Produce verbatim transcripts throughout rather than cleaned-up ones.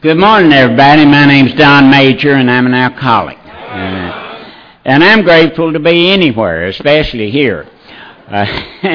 Good morning, everybody. My name's Don Major, and I'm an alcoholic. Uh, and I'm grateful to be anywhere, especially here. Uh,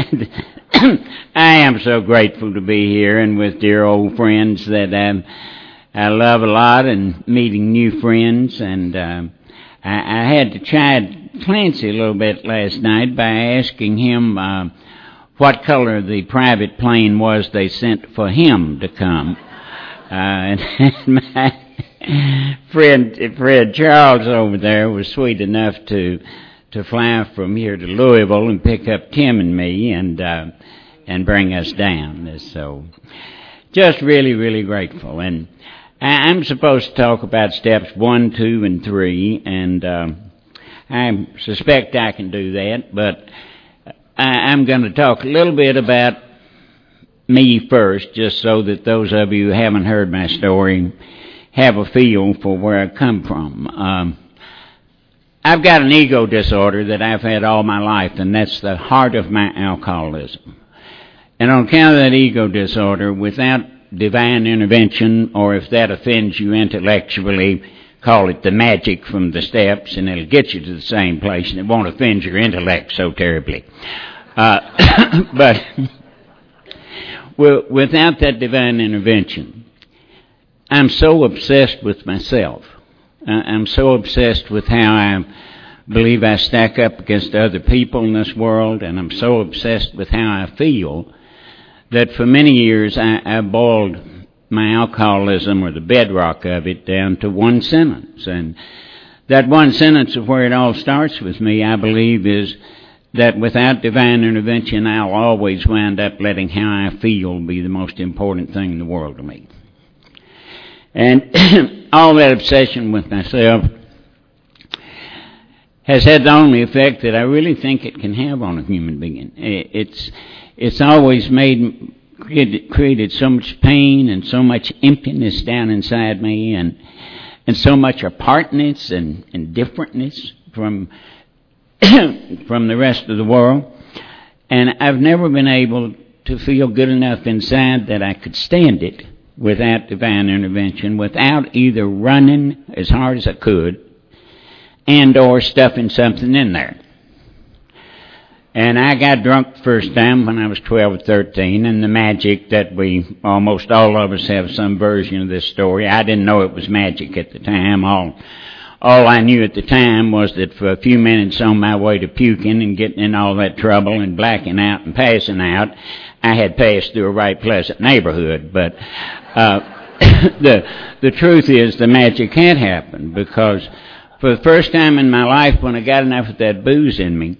I am so grateful to be here and with dear old friends that um, I love a lot, and meeting new friends. And um, I, I had to chide Clancy a little bit last night by asking him uh, what color the private plane was they sent for him to come. Uh, and my friend, Fred Charles over there was sweet enough to to fly from here to Louisville and pick up Tim and me and uh, and bring us down. So, just really, really grateful. And I, I'm supposed to talk about steps one, two, and three, and uh, I suspect I can do that. But I, I'm going to talk a little bit about me first, just so that those of you who haven't heard my story have a feel for where I come from. Um, I've got an ego disorder that I've had all my life, and that's the heart of my alcoholism. And on account of that ego disorder, without divine intervention, or if that offends you intellectually, call it the magic from the steps, and it'll get you to the same place, and it won't offend your intellect so terribly. Uh, but Well, without that divine intervention, I'm so obsessed with myself. I'm so obsessed with how I believe I stack up against other people in this world, and I'm so obsessed with how I feel that for many years I, I boiled my alcoholism, or the bedrock of it, down to one sentence. And that one sentence of where it all starts with me, I believe, is that without divine intervention, I'll always wind up letting how I feel be the most important thing in the world to me. And all that obsession with myself has had the only effect that I really think it can have on a human being. It's it's always made created, created so much pain and so much emptiness down inside me, and and so much apartness and, and differentness from from the rest of the world. And I've never been able to feel good enough inside that I could stand it without divine intervention, without either running as hard as I could and or stuffing something in there. And I got drunk the first time when I was twelve or thirteen, and the magic that we, almost all of us have some version of this story. I didn't know it was magic at the time. All All I knew at the time was that for a few minutes on my way to puking and getting in all that trouble and blacking out and passing out, I had passed through a right pleasant neighborhood. But uh, the the truth is the magic had happened, because for the first time in my life, when I got enough of that booze in me,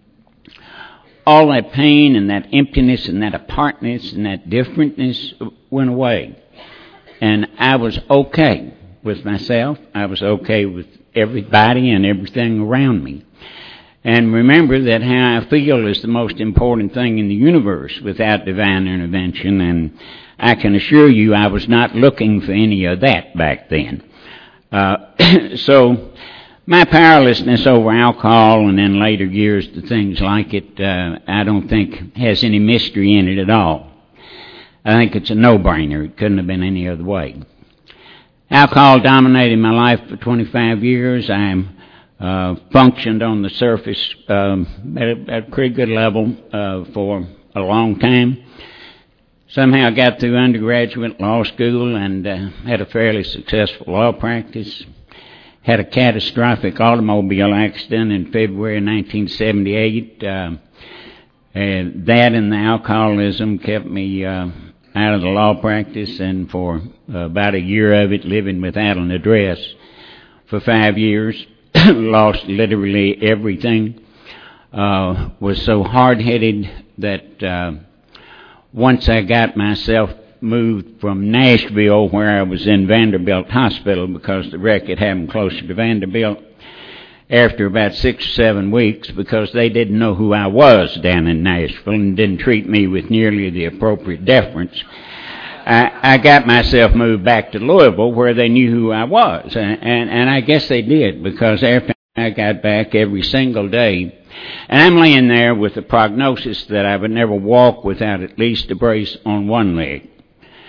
all that pain and that emptiness and that apartness and that differentness went away. And I was okay with myself. I was okay with everybody and everything around me. And remember that how I feel is the most important thing in the universe without divine intervention, and I can assure you I was not looking for any of that back then. Uh, so my powerlessness over alcohol, and in later years to things like it, uh, I don't think has any mystery in it at all. I think it's a no-brainer. It couldn't have been any other way. Alcohol dominated my life for twenty-five years. I uh, functioned on the surface um, at, a, at a pretty good level uh, for a long time. Somehow I got through undergraduate law school and uh, had a fairly successful law practice. Had a catastrophic automobile accident in February of nineteen seventy-eight. Uh, and that and the alcoholism kept me Uh, out of the law practice, and for uh, about a year of it living without an address for five years. Lost literally everything. Uh, was so hard-headed that uh, once I got myself moved from Nashville, where I was in Vanderbilt Hospital because the wreck had happened closer to Vanderbilt, after about six or seven weeks, because they didn't know who I was down in Nashville and didn't treat me with nearly the appropriate deference, I, I got myself moved back to Louisville, where they knew who I was. And, and, and I guess they did, because after I got back every single day, and I'm laying there with the prognosis that I would never walk without at least a brace on one leg.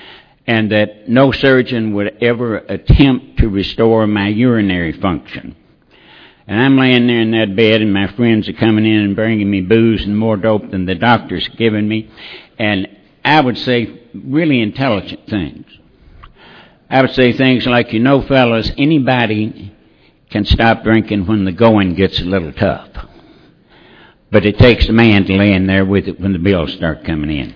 and that no surgeon would ever attempt to restore my urinary function. And I'm laying there in that bed, and my friends are coming in and bringing me booze and more dope than the doctor's giving me, and I would say really intelligent things. I would say things like, you know, fellas, anybody can stop drinking when the going gets a little tough. But it takes a man to lay in there with it when the bills start coming in.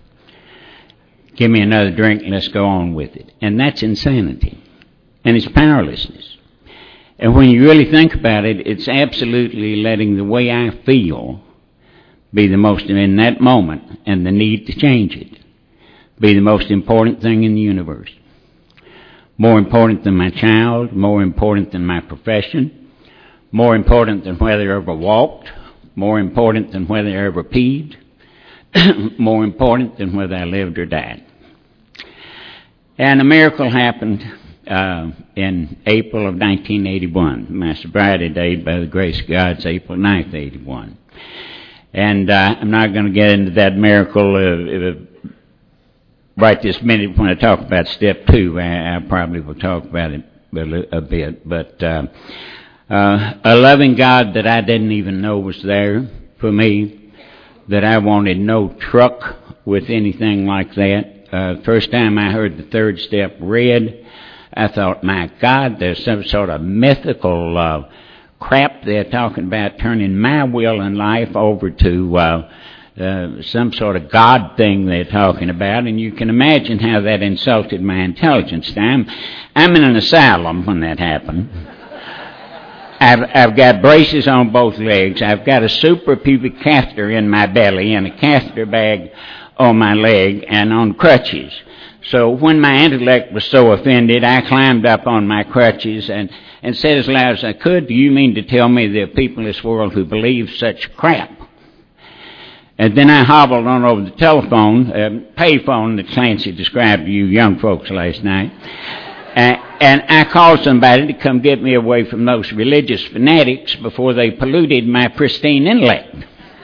Give me another drink and let's go on with it. And that's insanity. And it's powerlessness. And when you really think about it, it's absolutely letting the way I feel be the most, in that moment, and the need to change it, be the most important thing in the universe. More important than my child, more important than my profession, more important than whether I ever walked, more important than whether I ever peed, more important than whether I lived or died. And a miracle happened uh, in April of nineteen eighty-one. My sobriety date, by the grace of God, is April ninth, eighty-one. And uh, I'm not going to get into that miracle uh, uh, right this minute. When I talk about step two, I, I probably will talk about it a, a bit. But uh, uh, a loving God that I didn't even know was there for me, that I wanted no truck with anything like that. Uh, first time I heard the third step read, I thought, my God, there's some sort of mythical uh, crap they're talking about, turning my will in life over to uh, uh, some sort of God thing they're talking about, and you can imagine how that insulted my intelligence. I'm, I'm in an asylum when that happened. I've, I've got braces on both legs. I've got a suprapubic catheter in my belly and a catheter bag on my leg and on crutches. So when my intellect was so offended, I climbed up on my crutches and, and said as loud as I could, do you mean to tell me there are people in this world who believe such crap? And then I hobbled on over the telephone, uh, payphone that Clancy described to you young folks last night, uh, and I called somebody to come get me away from those religious fanatics before they polluted my pristine intellect.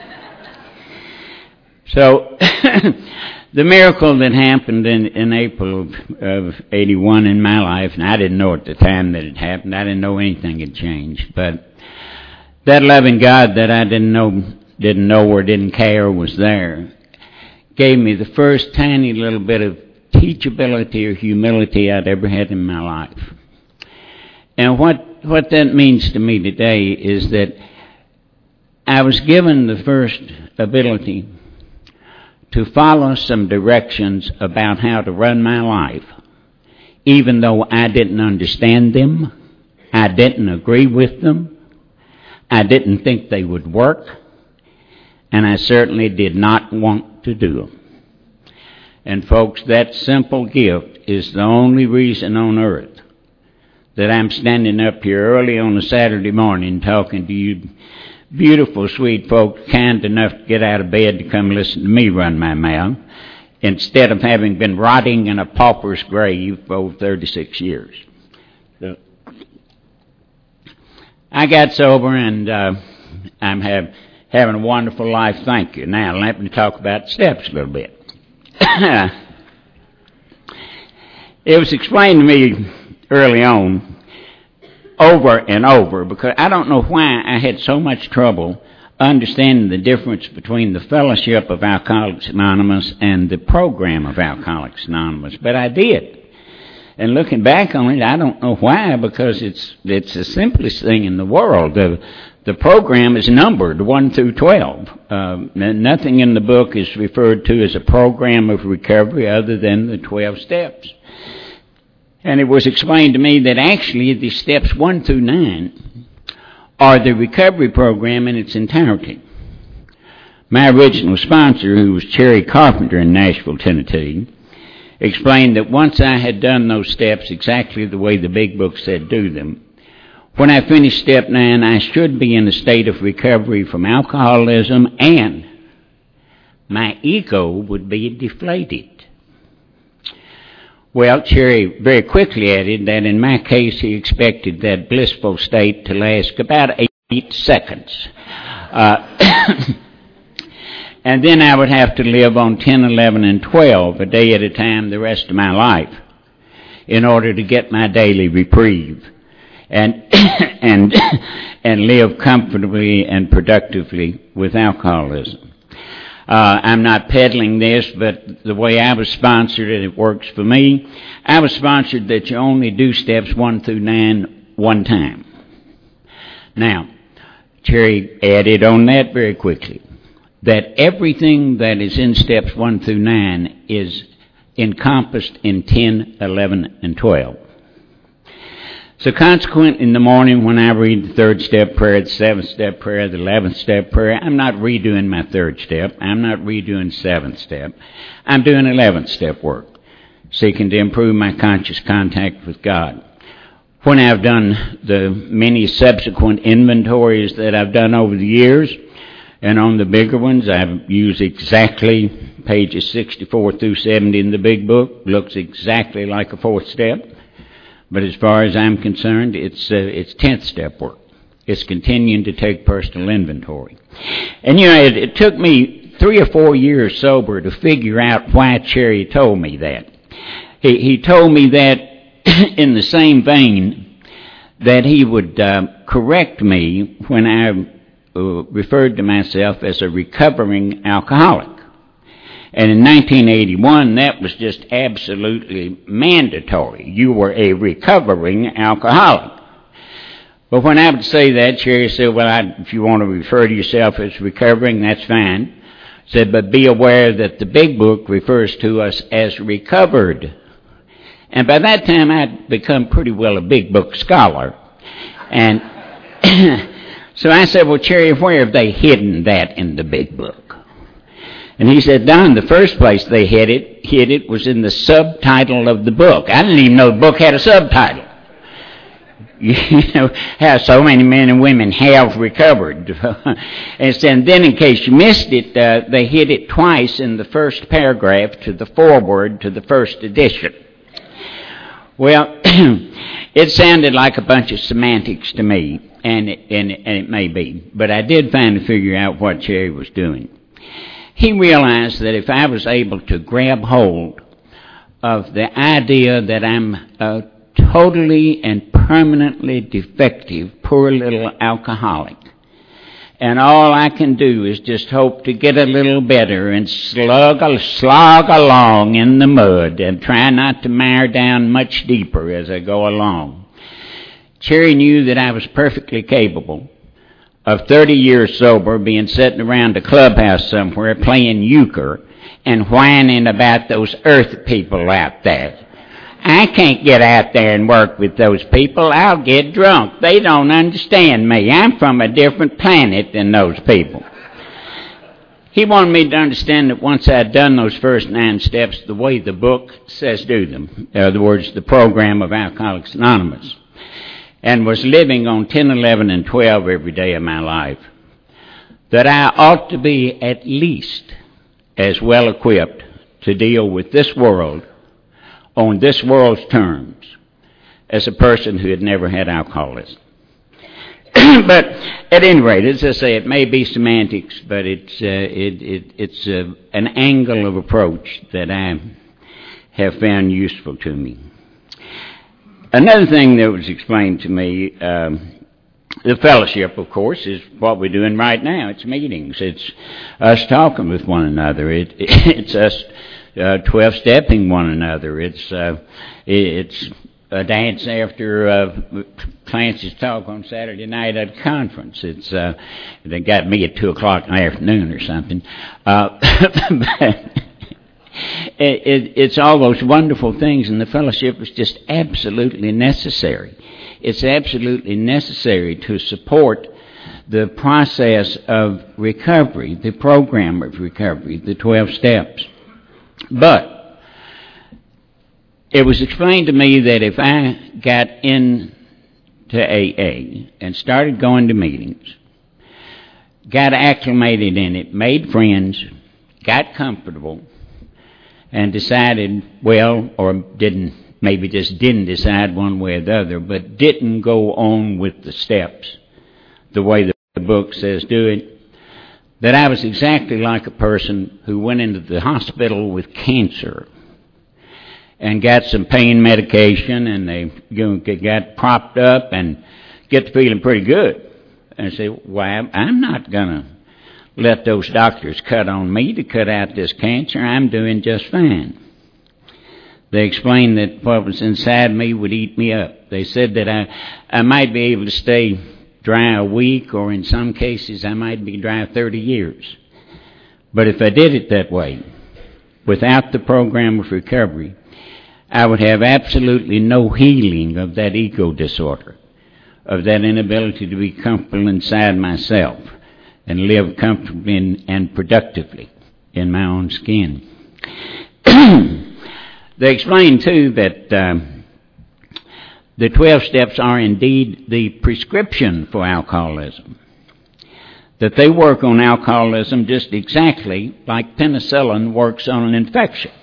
So the miracle that happened in, in April of, of eighty-one in my life, and I didn't know at the time that it happened, I didn't know anything had changed, but that loving God that I didn't know, didn't know or didn't care was there, gave me the first tiny little bit of teachability or humility I'd ever had in my life. And what, what that means to me today is that I was given the first ability to follow some directions about how to run my life, even though I didn't understand them, I didn't agree with them, I didn't think they would work, and I certainly did not want to do them. And folks, that simple gift is the only reason on earth that I'm standing up here early on a Saturday morning talking to you beautiful, sweet folks, kind enough to get out of bed to come listen to me run my mouth, instead of having been rotting in a pauper's grave for over thirty-six years. So, I got sober, and uh, I'm have, having a wonderful life. Thank you. Now, let me talk about steps a little bit. It was explained to me early on, over and over, because I don't know why I had so much trouble understanding the difference between the fellowship of Alcoholics Anonymous and the program of Alcoholics Anonymous, but I did. And looking back on it, I don't know why, because it's it's the simplest thing in the world. The, the program is numbered one through twelve. Um, nothing in the book is referred to as a program of recovery other than the twelve steps. And it was explained to me that actually the steps one through nine are the recovery program in its entirety. My original sponsor, who was Cherry Carpenter in Nashville, Tennessee, explained that once I had done those steps exactly the way the big book said do them, when I finished step nine, I should be in a state of recovery from alcoholism, and my ego would be deflated. Well, Cherry very quickly added that in my case he expected that blissful state to last about eight seconds. Uh, And then I would have to live on ten, eleven, and twelve a day at a time the rest of my life in order to get my daily reprieve and and and live comfortably and productively with alcoholism. Uh, I'm not peddling this, but the way I was sponsored, and it works for me, I was sponsored that you only do steps one through nine one time. Now, Cherry added on that very quickly, that everything that is in steps one through nine is encompassed in ten, eleven, and twelve. So consequently, in the morning when I read the third step prayer, the seventh step prayer, the eleventh step prayer, I'm not redoing my third step. I'm not redoing seventh step. I'm doing eleventh step work, seeking to improve my conscious contact with God. When I've done the many subsequent inventories that I've done over the years, and on the bigger ones, I've used exactly pages sixty-four through seventy in the big book. Looks exactly like a fourth step. But as far as I'm concerned, it's uh, it's tenth step work. It's continuing to take personal inventory. And, you know, it, it took me three or four years sober to figure out why Cherry told me that. He, he told me that in the same vein that he would uh, correct me when I uh, referred to myself as a recovering alcoholic. And in nineteen eighty-one, that was just absolutely mandatory. You were a recovering alcoholic. But when I would say that, Cherry said, well, I, if you want to refer to yourself as recovering, that's fine. Said, but be aware that the big book refers to us as recovered. And by that time, I'd become pretty well a big book scholar. And so I said, well, Cherry, where have they hidden that in the big book? And he said, Don, the first place they hid it, hid it was in the subtitle of the book. I didn't even know the book had a subtitle. You know, how so many men and women have recovered. And then in case you missed it, uh, they hid it twice in the first paragraph to the foreword to the first edition. Well, it sounded like a bunch of semantics to me, and it, and, it, and it may be. But I did finally figure out what Cherry was doing. He realized that if I was able to grab hold of the idea that I'm a totally and permanently defective, poor little alcoholic, and all I can do is just hope to get a little better and slug, slog along in the mud and try not to mire down much deeper as I go along. Cherry knew that I was perfectly capable of thirty years sober, being sitting around a clubhouse somewhere playing euchre and whining about those earth people out there. I can't get out there and work with those people. I'll get drunk. They don't understand me. I'm from a different planet than those people. He wanted me to understand that once I'd done those first nine steps the way the book says do them, in other words, the program of Alcoholics Anonymous, and was living on ten, eleven, and twelve every day of my life, that I ought to be at least as well equipped to deal with this world on this world's terms as a person who had never had alcoholism. But at any rate, as I say, it may be semantics, but it's uh, it, it, it's uh, an angle of approach that I have found useful to me. Another thing that was explained to me, um, the fellowship, of course, is what we're doing right now. It's meetings. It's us talking with one another. It, it's us uh, twelve-stepping one another. It's uh, it's a dance after uh, Clancy's talk on Saturday night at a conference. It's uh, they got me at two o'clock in the afternoon or something. Uh, but It, it, it's all those wonderful things, and the fellowship is just absolutely necessary. It's absolutely necessary to support the process of recovery, the program of recovery, the twelve steps. But it was explained to me that if I got into A A and started going to meetings, got acclimated in it, made friends, got comfortable, and decided, well, or didn't, maybe just didn't decide one way or the other, but didn't go on with the steps the way the book says do it, that I was exactly like a person who went into the hospital with cancer and got some pain medication, and they you know, got propped up and get to feeling pretty good. And I say, well, I'm not going to let those doctors cut on me to cut out this cancer. I'm doing just fine. They explained that what was inside me would eat me up. They said that I, I might be able to stay dry a week, or in some cases I might be dry thirty years. But if I did it that way, without the program of recovery, I would have absolutely no healing of that ego disorder, of that inability to be comfortable inside myself and live comfortably and productively in my own skin. They explained, too, that um, the twelve steps are indeed the prescription for alcoholism, that they work on alcoholism just exactly like penicillin works on an infection.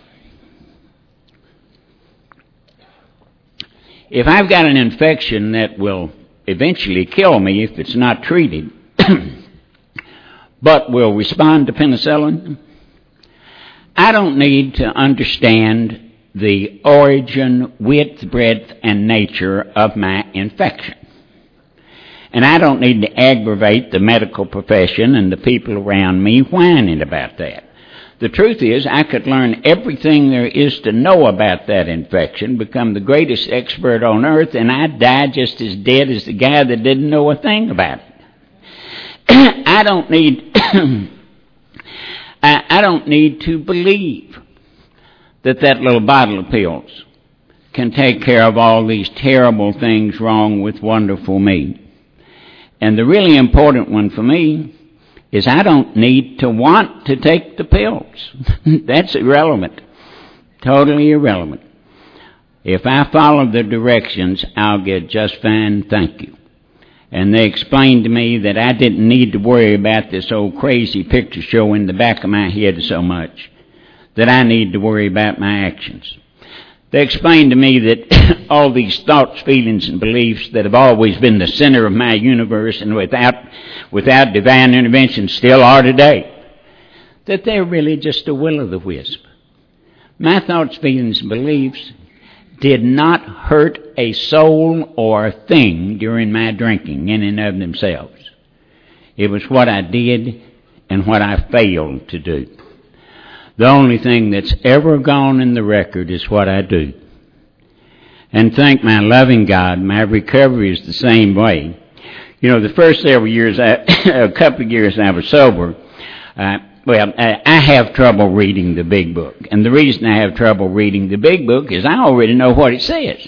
If I've got an infection that will eventually kill me if it's not treated, but will respond to penicillin, I don't need to understand the origin, width, breadth, and nature of my infection. And I don't need to aggravate the medical profession and the people around me whining about that. The truth is, I could learn everything there is to know about that infection, become the greatest expert on earth, and I'd die just as dead as the guy that didn't know a thing about it. I don't need I, I don't need to believe that that little bottle of pills can take care of all these terrible things wrong with wonderful me. And the really important one for me is I don't need to want to take the pills. That's irrelevant. Totally irrelevant. If I follow the directions, I'll get just fine, thank you. And they explained to me that I didn't need to worry about this old crazy picture show in the back of my head so much, that I need to worry about my actions. They explained to me that all these thoughts, feelings, and beliefs that have always been the center of my universe and without, without divine intervention still are today, that they're really just a will-o'-the-wisp. My thoughts, feelings, and beliefs did not hurt a soul or a thing during my drinking in and of themselves. It was what I did and what I failed to do. The only thing that's ever gone in the record is what I do. And thank my loving God, my recovery is the same way. You know, the first several years, I, a couple of years I was sober, uh, well, I, I have trouble reading the big book. And the reason I have trouble reading the big book is I already know what it says.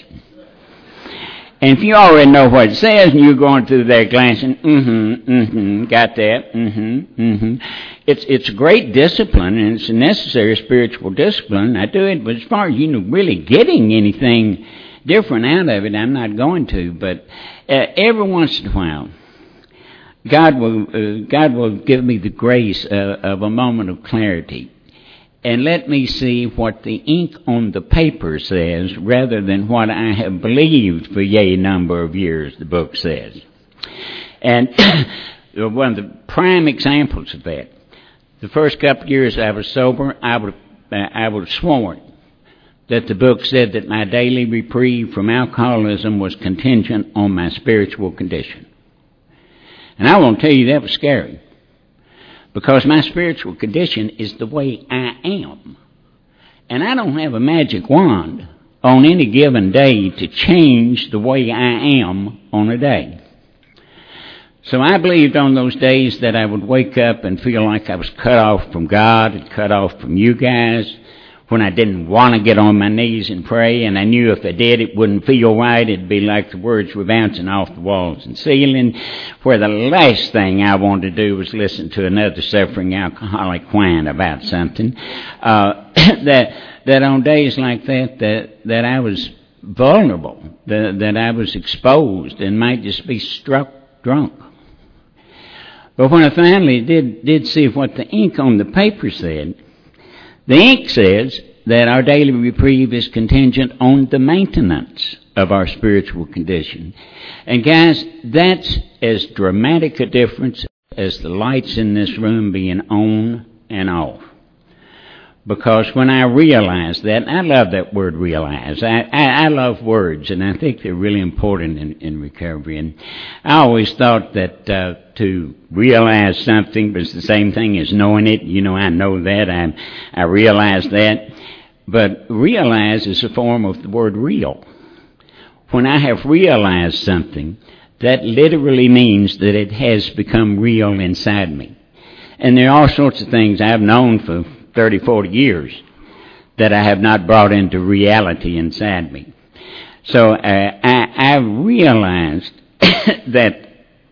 And if you already know what it says and you're going through there glancing, mm-hmm, mm-hmm, got that, mm-hmm, mm-hmm. It's, it's great discipline, and it's a necessary spiritual discipline. I do it, but as far as, you know, really getting anything different out of it, I'm not going to. But uh, every once in a while, God will, uh, God will give me the grace uh, of a moment of clarity and let me see what the ink on the paper says rather than what I have believed for yea number of years, the book says. And one of the prime examples of that, the first couple of years I was sober, I would, uh, I would have sworn that the book said that my daily reprieve from alcoholism was contingent on my spiritual condition. And I want to tell you that was scary, because my spiritual condition is the way I am. And I don't have a magic wand on any given day to change the way I am on a day. So I believed on those days that I would wake up and feel like I was cut off from God and cut off from you guys, when I didn't want to get on my knees and pray, and I knew if I did it wouldn't feel right. It'd be like the words were bouncing off the walls and ceiling, where the last thing I wanted to do was listen to another suffering alcoholic whine about something. Uh, that that on days like that, that, that I was vulnerable, that, that I was exposed and might just be struck drunk. But when I finally did, did see what the ink on the paper said, the ink says that our daily reprieve is contingent on the maintenance of our spiritual condition. And guys, that's as dramatic a difference as the lights in this room being on and off. Because when I realized that, and I love that word realize, I, I, I love words, and I think they're really important in, in recovery. And I always thought that uh, to realize something was the same thing as knowing it. You know, I know that, I, I realize that. But realize is a form of the word real. When I have realized something, that literally means that it has become real inside me. And there are all sorts of things I've known for thirty, forty years that I have not brought into reality inside me. So uh, I, I realized that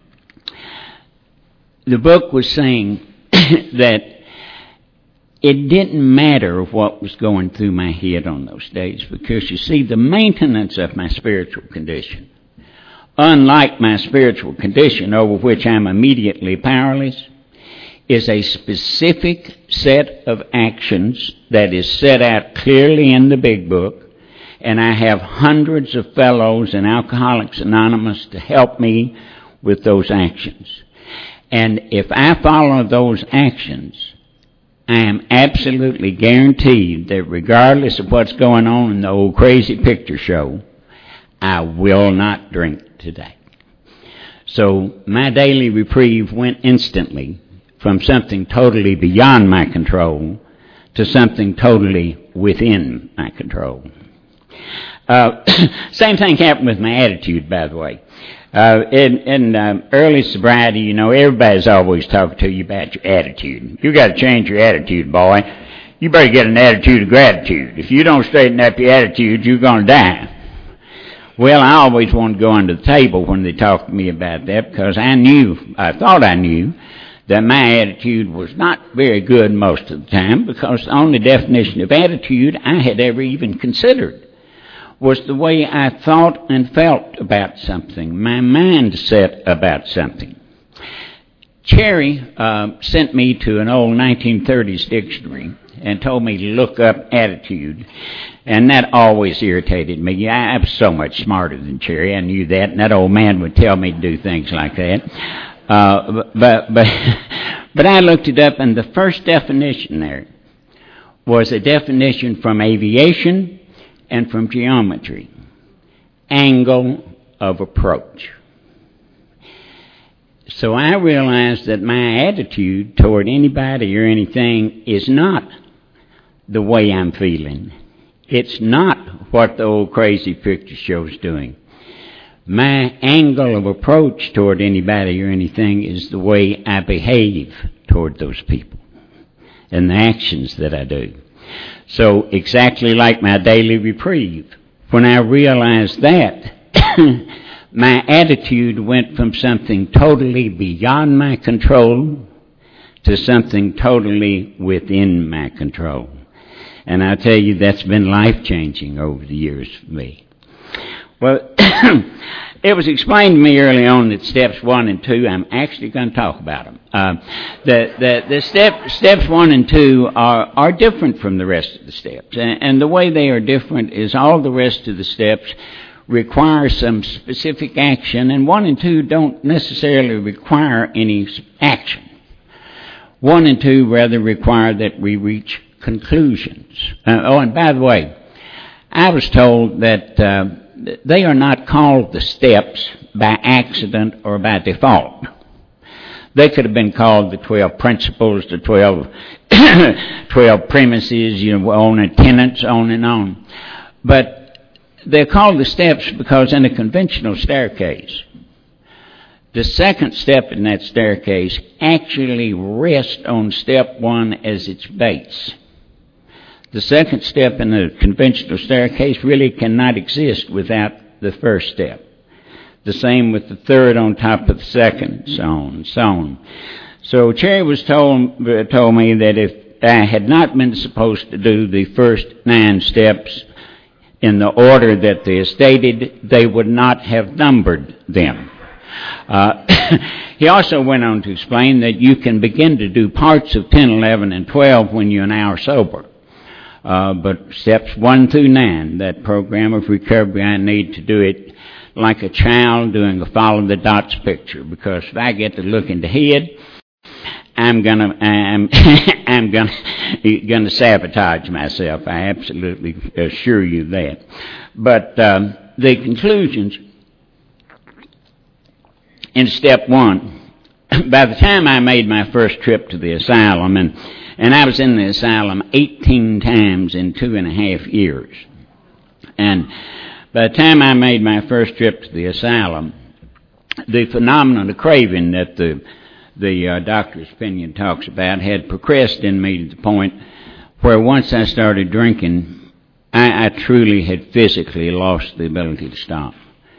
the book was saying that it didn't matter what was going through my head on those days, because you see, the maintenance of my spiritual condition, unlike my spiritual condition over which I'm immediately powerless, is a specific set of actions that is set out clearly in the big book, and I have hundreds of fellows in Alcoholics Anonymous to help me with those actions. And if I follow those actions, I am absolutely guaranteed that regardless of what's going on in the old crazy picture show, I will not drink today. So my daily reprieve went instantly from something totally beyond my control to something totally within my control. Uh, same thing happened with my attitude, by the way. Uh, in in um, early sobriety, you know, everybody's always talking to you about your attitude. You got to change your attitude, boy. You better get an attitude of gratitude. If you don't straighten up your attitude, you're going to die. Well, I always wanted to go under the table when they talked to me about that, because I knew, I thought I knew, that my attitude was not very good most of the time, because the only definition of attitude I had ever even considered was the way I thought and felt about something, my mindset about something. Cherry uh, sent me to an old nineteen thirties dictionary and told me to look up attitude, and that always irritated me. I, I'm so much smarter than Cherry, I knew that, and that old man would tell me to do things like that. Uh, but but but I looked it up, and the first definition there was a definition from aviation and from geometry: angle of approach. So I realized that my attitude toward anybody or anything is not the way I'm feeling. It's not what the old crazy picture show's doing. My angle of approach toward anybody or anything is the way I behave toward those people and the actions that I do. So exactly like my daily reprieve, when I realized that, my attitude went from something totally beyond my control to something totally within my control. And I tell you, that's been life-changing over the years for me. Well, it was explained to me early on that steps one and two, I'm actually going to talk about them. Uh, the the, the step, steps one and two are, are different from the rest of the steps. And, and the way they are different is all the rest of the steps require some specific action, and one and two don't necessarily require any action. One and two rather require that we reach conclusions. Uh, oh, and by the way, I was told that uh, they are not called the steps by accident or by default. They could have been called the twelve principles, the twelve, twelve premises, you know, on and tenets, on and on. But they're called the steps because in a conventional staircase, the second step in that staircase actually rests on step one as its base. The second step in the conventional staircase really cannot exist without the first step. The same with the third on top of the second, and so on and so on. So Cherry was told, told me that if I had not been supposed to do the first nine steps in the order that they are stated, they would not have numbered them. Uh, he also went on to explain that you can begin to do parts of ten, eleven, and twelve when you're an hour sober. Uh, but steps one through nine, that program of recovery, I need to do it like a child doing a follow the dots picture, because if I get to look in the head, I'm gonna, I'm, I'm gonna, gonna sabotage myself. I absolutely assure you that. But um, the conclusions in step one, by the time I made my first trip to the asylum, and and I was in the asylum eighteen times in two and a half years, and by the time I made my first trip to the asylum, the phenomenon of craving that the the uh, doctor's opinion talks about had progressed in me to the point where once I started drinking, I, I truly had physically lost the ability to stop.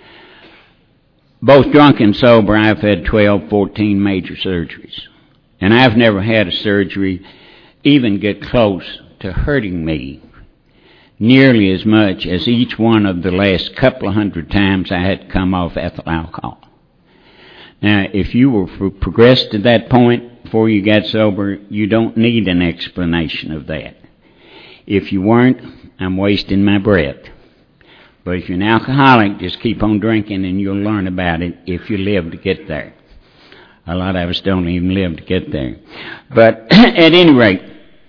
Both drunk and sober, I've had twelve, fourteen major surgeries. And I've never had a surgery even get close to hurting me nearly as much as each one of the last couple of hundred times I had to come off ethyl alcohol. Now, if you were progressed to that point before you got sober, you don't need an explanation of that. If you weren't, I'm wasting my breath. But if you're an alcoholic, just keep on drinking and you'll learn about it if you live to get there. A lot of us don't even live to get there. But at any rate,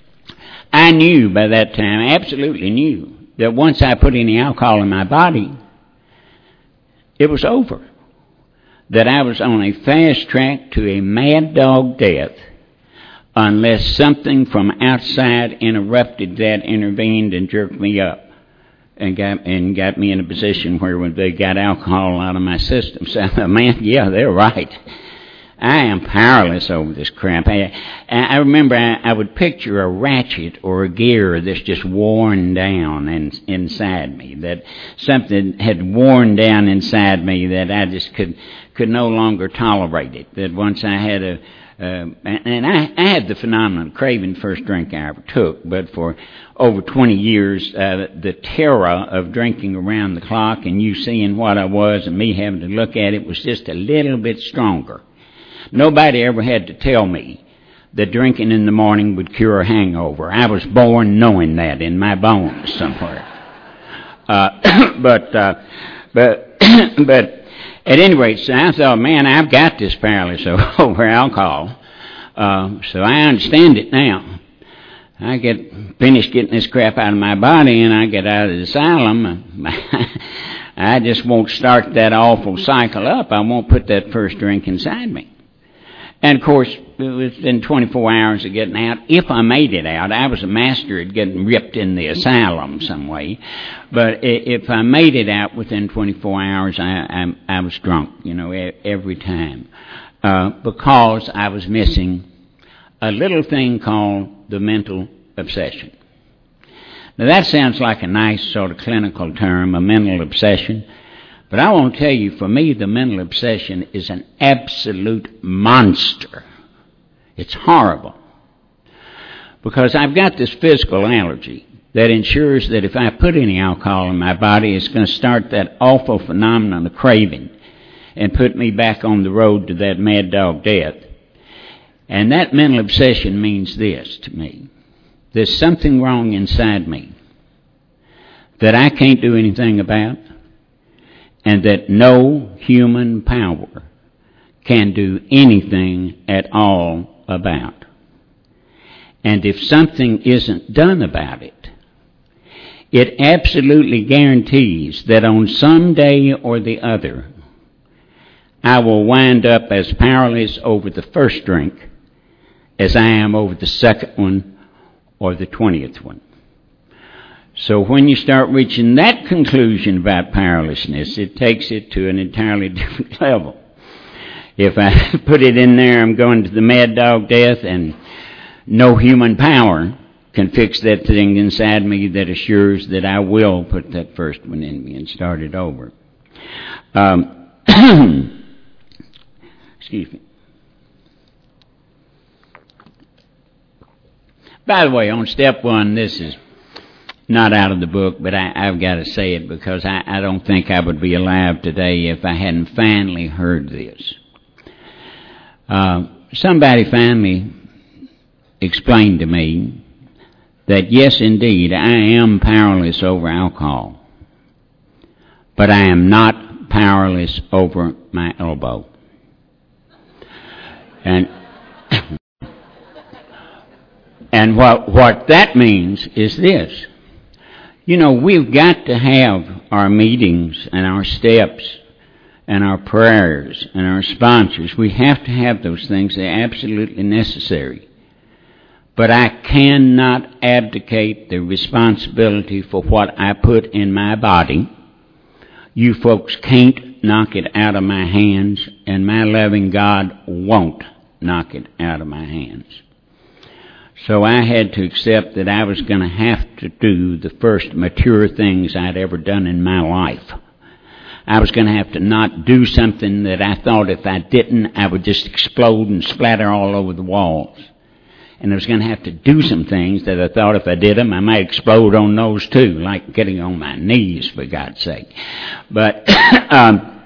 I knew by that time, I absolutely knew, that once I put any alcohol in my body, it was over. That I was on a fast track to a mad dog death unless something from outside interrupted that, intervened, and jerked me up and got and got me in a position where when they got alcohol out of my system. So, man, yeah, they're right. I am powerless over this crap. I, I remember I, I would picture a ratchet or a gear that's just worn down in, inside me, that something had worn down inside me that I just could could no longer tolerate it. That once I had a, uh, and I, I had the phenomenon of craving first drink I ever took, but for over twenty years, uh, the terror of drinking around the clock and you seeing what I was and me having to look at it was just a little bit stronger. Nobody ever had to tell me that drinking in the morning would cure a hangover. I was born knowing that in my bones somewhere. Uh, but, uh, but, but at any rate, so I thought, man, I've got this paralysis over alcohol. Uh, so I understand it now. I get finished getting this crap out of my body and I get out of the asylum. I just won't start that awful cycle up. I won't put that first drink inside me. And, of course, within twenty-four hours of getting out, if I made it out, I was a master at getting ripped in the asylum some way. But if I made it out within twenty-four hours, I, I, I was drunk, you know, every time. Uh, because I was missing a little thing called the mental obsession. Now, that sounds like a nice sort of clinical term, a mental obsession. But I want to tell you, for me, the mental obsession is an absolute monster. It's horrible. Because I've got this physical allergy that ensures that if I put any alcohol in my body, it's going to start that awful phenomenon of craving and put me back on the road to that mad dog death. And that mental obsession means this to me. There's something wrong inside me that I can't do anything about, and that no human power can do anything at all about. And if something isn't done about it, it absolutely guarantees that on some day or the other, I will wind up as powerless over the first drink as I am over the second one or the twentieth one. So when you start reaching that conclusion about powerlessness, it takes it to an entirely different level. If I put it in there, I'm going to the mad dog death, and no human power can fix that thing inside me that assures that I will put that first one in me and start it over. Um, excuse me. By the way, on step one, this is not out of the book, but I, I've got to say it because I, I don't think I would be alive today if I hadn't finally heard this. Uh, somebody finally explained to me that, yes, indeed, I am powerless over alcohol, but I am not powerless over my elbow. And and what what that means is this. You know, we've got to have our meetings and our steps and our prayers and our sponsors. We have to have those things. They're absolutely necessary. But I cannot abdicate the responsibility for what I put in my body. You folks can't knock it out of my hands, and my loving God won't knock it out of my hands. So I had to accept that I was going to have to do the first mature things I'd ever done in my life. I was going to have to not do something that I thought if I didn't, I would just explode and splatter all over the walls. And I was going to have to do some things that I thought if I did them, I might explode on those too, like getting on my knees, for God's sake. But um,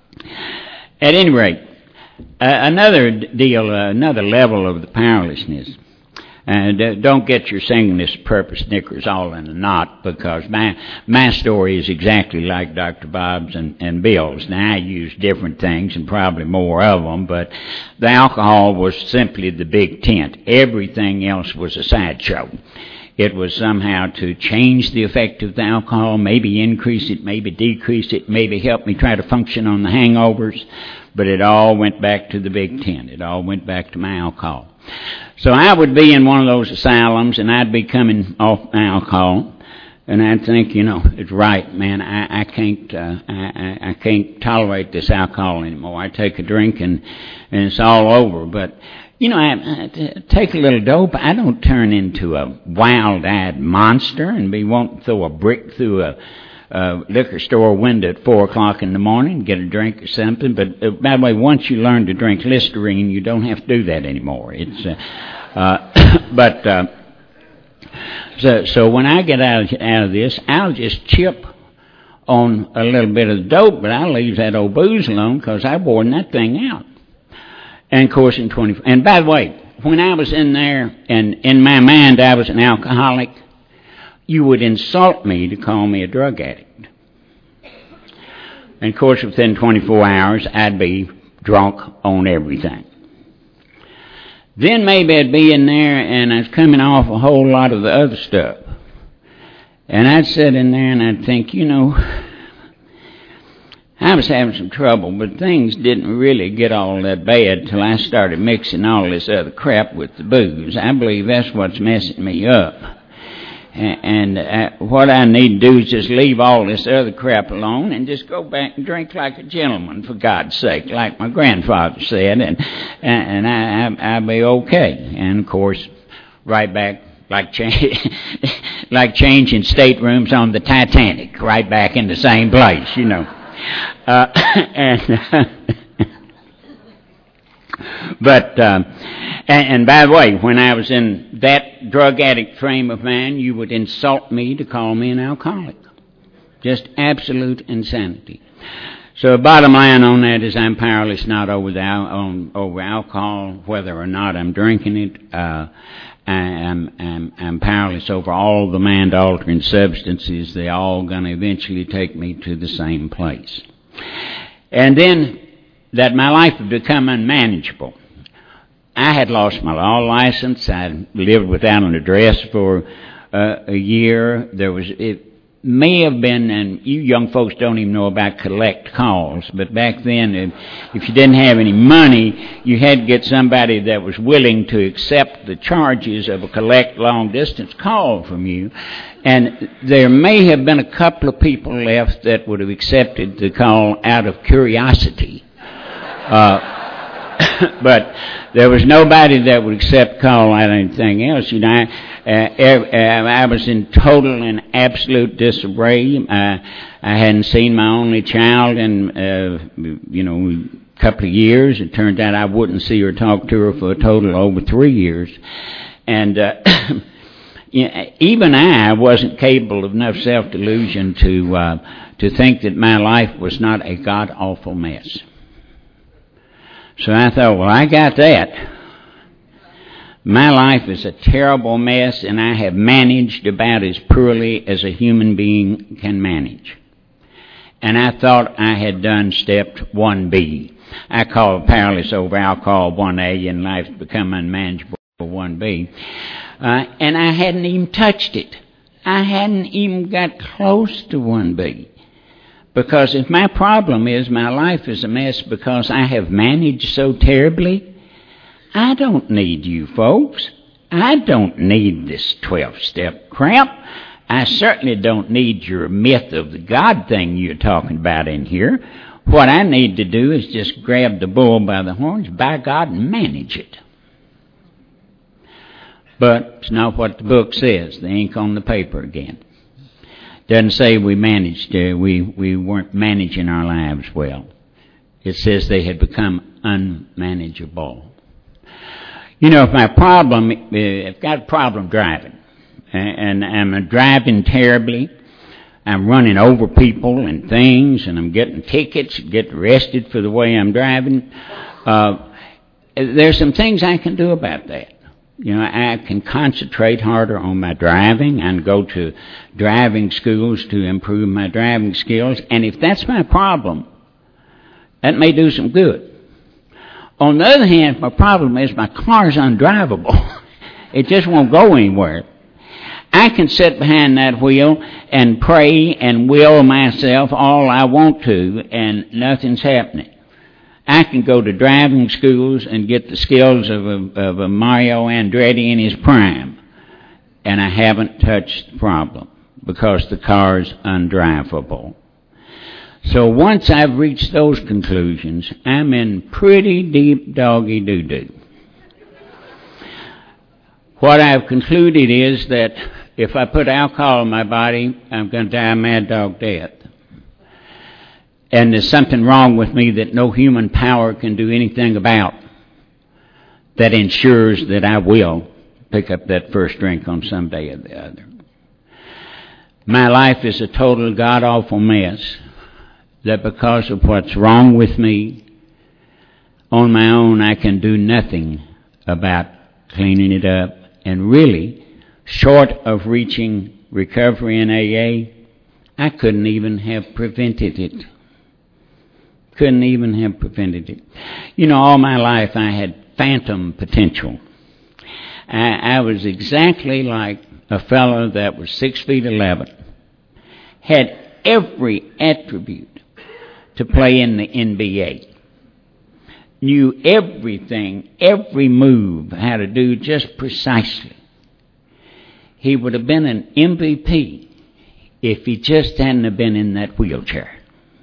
at any rate, uh, another deal, uh, another level of the powerlessness. And uh, don't get your singing this purpose knickers all in a knot, because my my story is exactly like Doctor Bob's and, and Bill's. Now, I use different things and probably more of them, but the alcohol was simply the big tent. Everything else was a sideshow. It was somehow to change the effect of the alcohol, maybe increase it, maybe decrease it, maybe help me try to function on the hangovers, but it all went back to the big tent. It all went back to my alcohol. So I would be in one of those asylums, and I'd be coming off alcohol, and I'd think, you know, it's right, man. I, I can't, uh, I, I can't tolerate this alcohol anymore. I take a drink, and and it's all over. But you know, I, I take a little dope. I don't turn into a wild-eyed monster and be wanting to throw a brick through a, a liquor store window at four o'clock in the morning and get a drink or something. But uh, by the way, once you learn to drink Listerine, you don't have to do that anymore. It's, uh, uh, but uh, so so when I get out of, out of this, I'll just chip on a little bit of the dope, but I'll leave that old booze alone because I worn that thing out. And of course, in twenty. And by the way, when I was in there, and in my mind I was an alcoholic, you would insult me to call me a drug addict. And of course, within twenty-four hours, I'd be drunk on everything. Then maybe I'd be in there, and I was coming off a whole lot of the other stuff. And I'd sit in there, and I'd think, you know, I was having some trouble, but things didn't really get all that bad till I started mixing all this other crap with the booze. I believe that's what's messing me up. And uh, what I need to do is just leave all this other crap alone and just go back and drink like a gentleman, for God's sake, like my grandfather said, and and I, I, I'll be okay. And, of course, right back like, cha- like changing staterooms on the Titanic, right back in the same place, you know. Uh, and But, um, and, and by the way, when I was in that drug addict frame of mind, you would insult me to call me an alcoholic. Just absolute insanity. So the bottom line on that is I'm powerless not over, the, on, over alcohol, whether or not I'm drinking it. Uh, I'm, I'm, I'm powerless over all the mind-altering substances. They're all going to eventually take me to the same place. And then that my life had become unmanageable. I had lost my law license. I lived without an address for uh, a year. There was, it may have been, and you young folks don't even know about collect calls, but back then, if, if you didn't have any money, you had to get somebody that was willing to accept the charges of a collect long-distance call from you. And there may have been a couple of people left that would have accepted the call out of curiosity. Uh, but there was nobody that would accept call out of anything else. You know, I, uh, I was in total and absolute disarray. Uh, I hadn't seen my only child in, uh, you know, a couple of years. It turned out I wouldn't see her, talk to her for a total of over three years. And uh, you know, even I wasn't capable of enough self-delusion to uh, to think that my life was not a god-awful mess. So I thought, well, I got that. My life is a terrible mess, and I have managed about as poorly as a human being can manage. and I thought I had done step one B. I call powerless over alcohol one A, and life's become unmanageable one B. Uh, and I hadn't even touched it. I hadn't even got close to one B. Because if my problem is my life is a mess because I have managed so terribly, I don't need you folks. I don't need this twelve-step crap. I certainly don't need your myth of the God thing you're talking about in here. What I need to do is just grab the bull by the horns, by God, and manage it. But it's not what the book says, the ink on the paper again. Doesn't say we managed, uh, we, we weren't managing our lives well. It says they had become unmanageable. You know, if my problem, uh, I've got a problem driving, and I'm driving terribly, I'm running over people and things, and I'm getting tickets, getting arrested for the way I'm driving, uh, there's some things I can do about that. You know, I can concentrate harder on my driving and go to driving schools to improve my driving skills. And if that's my problem, that may do some good. On the other hand, my problem is my car's undrivable. It just won't go anywhere. I can sit behind that wheel and pray and will myself all I want to, and nothing's happening. I can go to driving schools and get the skills of a, of a Mario Andretti in his prime, and I haven't touched the problem because the car's undrivable. So once I've reached those conclusions, I'm in pretty deep doggy doo-doo. What I've concluded is that if I put alcohol in my body, I'm going to die a mad dog death. And there's something wrong with me that no human power can do anything about that ensures that I will pick up that first drink on some day or the other. My life is a total god-awful mess that because of what's wrong with me, on my own I can do nothing about cleaning it up. And really, short of reaching recovery in A A, I couldn't even have prevented it. Couldn't even have prevented it. You know, all my life I had phantom potential. I, I was exactly like a fellow that was six feet eleven, had every attribute to play in the N B A, knew everything, every move, how to do just precisely. He would have been an M V P if he just hadn't have been in that wheelchair.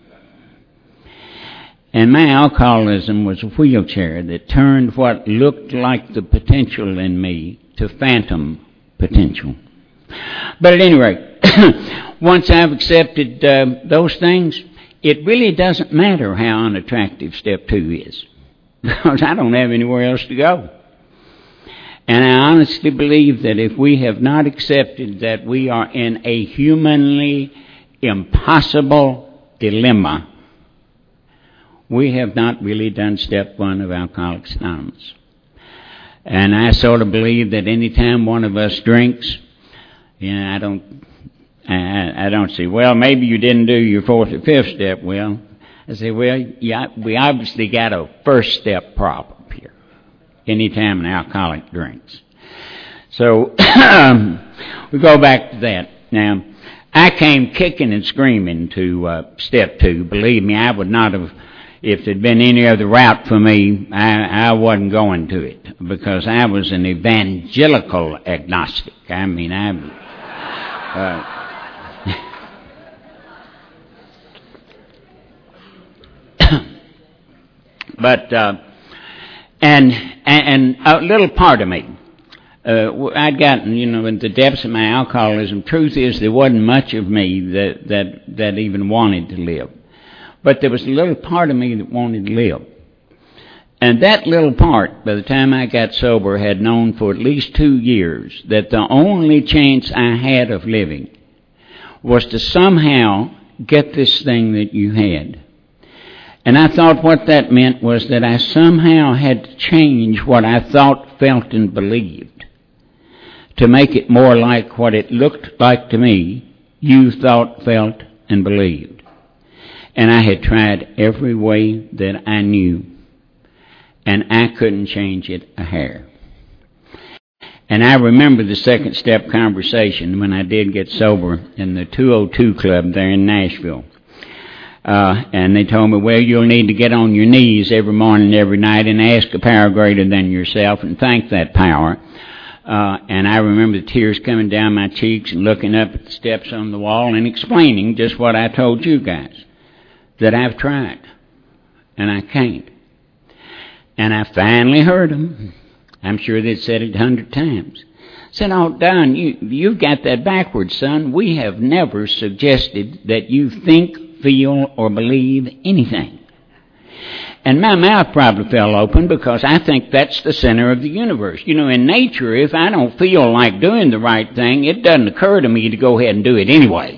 And my alcoholism was a wheelchair that turned what looked like the potential in me to phantom potential. But at any rate, once I've accepted uh, those things, it really doesn't matter how unattractive step two is, because I don't have anywhere else to go. And I honestly believe that if we have not accepted that we are in a humanly impossible dilemma, we have not really done step one of Alcoholics Anonymous. And I sort of believe that any time one of us drinks, you know, I don't, I, I don't say, well, maybe you didn't do your fourth or fifth step. Well, I say, well, yeah, we obviously got a first step problem here. Anytime an alcoholic drinks. So we go back to that. Now, I came kicking and screaming to uh, step two. Believe me, I would not have. If there'd been any other route for me, I, I wasn't going to it, because I was an evangelical agnostic. I mean, I... Uh, but, uh, and, and a little part of me, uh, I'd gotten, you know, in the depths of my alcoholism, truth is there wasn't much of me that, that, that even wanted to live. But there was a little part of me that wanted to live. And that little part, by the time I got sober, had known for at least two years that the only chance I had of living was to somehow get this thing that you had. And I thought what that meant was that I somehow had to change what I thought, felt, and believed to make it more like what it looked like to me you thought, felt, and believed. And I had tried every way that I knew, and I couldn't change it a hair. And I remember the second step conversation when I did get sober in the two oh two Club there in Nashville. Uh, and they told me, well, you'll need to get on your knees every morning, every night, and ask a power greater than yourself and thank that power. Uh, and I remember the tears coming down my cheeks and looking up at the steps on the wall and explaining just what I told you guys, that I've tried, and I can't. And I finally heard them. I'm sure they'd said it a hundred times. Said, oh, Don, you, you've got that backwards, son. We have never suggested that you think, feel, or believe anything. And my mouth probably fell open because I think that's the center of the universe. You know, in nature, if I don't feel like doing the right thing, it doesn't occur to me to go ahead and do it anyway.